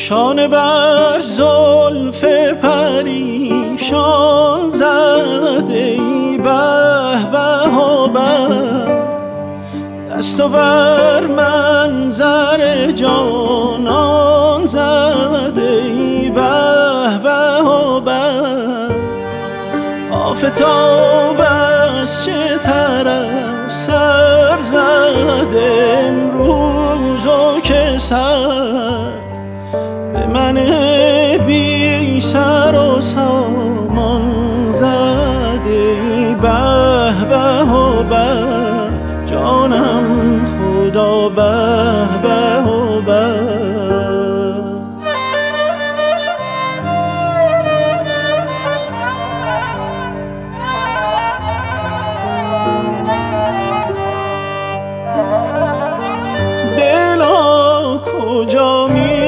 شانه بر زلف پریشان زده ای به به و به، دستو بر منظر جانان زده ای به به و به. آفتاب از چه طرف سر زده امروز و که سر به من بی سر و سامان زده ای به به و به. جانم خدا به به و به. دلا کجا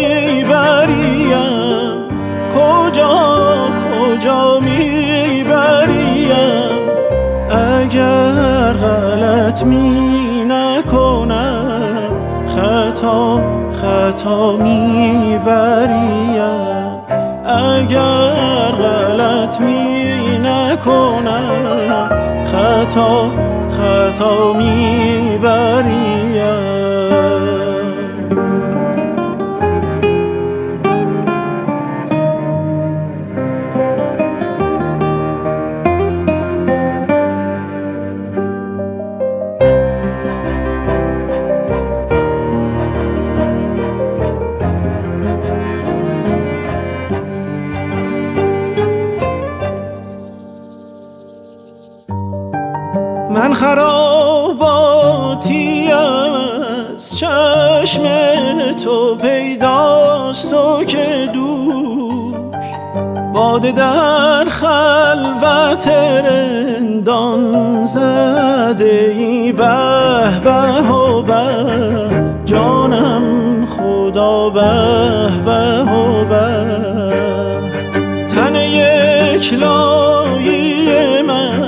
میبریم، کجا میبریم، اگر غلط می نکنم خطا میبریم، اگر غلط می نکنم خطا میبریم. من خراباتی از چشم تو پیداست و که دوش باده در خلوت رندان زده ای به به و به. جانم خدا به به و به. تن یک لایی من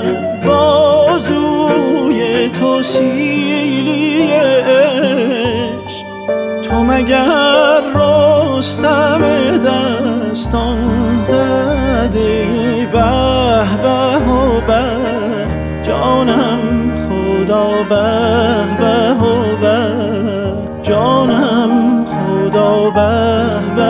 بازوی تو سیلی عشق، تو مگر رستم دستان زده به به و به. جانم خدا به به و به. جانم خدا به به